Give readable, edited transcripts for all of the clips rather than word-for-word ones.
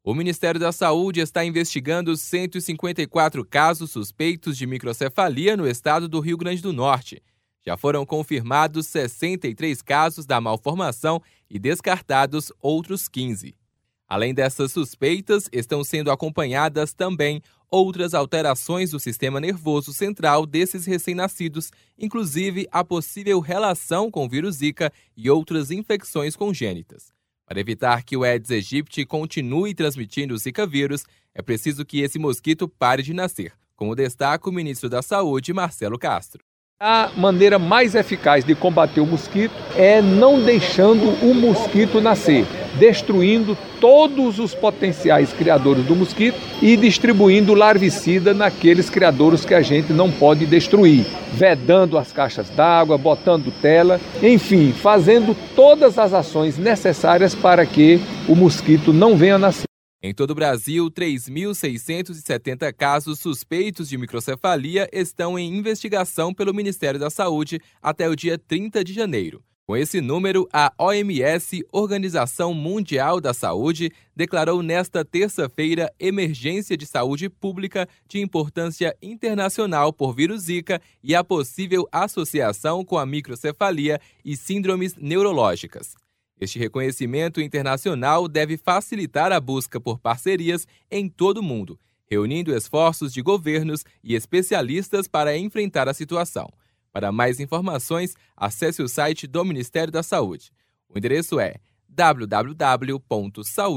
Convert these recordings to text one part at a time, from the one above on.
O Ministério da Saúde está investigando 154 casos suspeitos de microcefalia no estado do Rio Grande do Norte. Já foram confirmados 63 casos da malformação e descartados outros 15. Além dessas suspeitas, estão sendo acompanhadas também outras alterações do sistema nervoso central desses recém-nascidos, inclusive a possível relação com o vírus Zika e outras infecções congênitas. Para evitar que o Aedes aegypti continue transmitindo o Zika vírus, é preciso que esse mosquito pare de nascer, como destaca o ministro da Saúde, Marcelo Castro. A maneira mais eficaz de combater o mosquito é não deixando o mosquito nascer, destruindo todos os potenciais criadores do mosquito e distribuindo larvicida naqueles criadores que a gente não pode destruir, vedando as caixas d'água, botando tela, enfim, fazendo todas as ações necessárias para que o mosquito não venha nascer. Em todo o Brasil, 3.670 casos suspeitos de microcefalia estão em investigação pelo Ministério da Saúde até o dia 30 de janeiro. Com esse número, a OMS, Organização Mundial da Saúde, declarou nesta terça-feira emergência de saúde pública de importância internacional por vírus Zika e a possível associação com a microcefalia e síndromes neurológicas. Este reconhecimento internacional deve facilitar a busca por parcerias em todo o mundo, reunindo esforços de governos e especialistas para enfrentar a situação. Para mais informações, acesse o site do Ministério da Saúde. O endereço é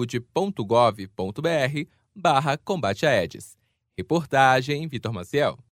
www.saude.gov.br/combate a Aedes. Reportagem Vitor Maciel.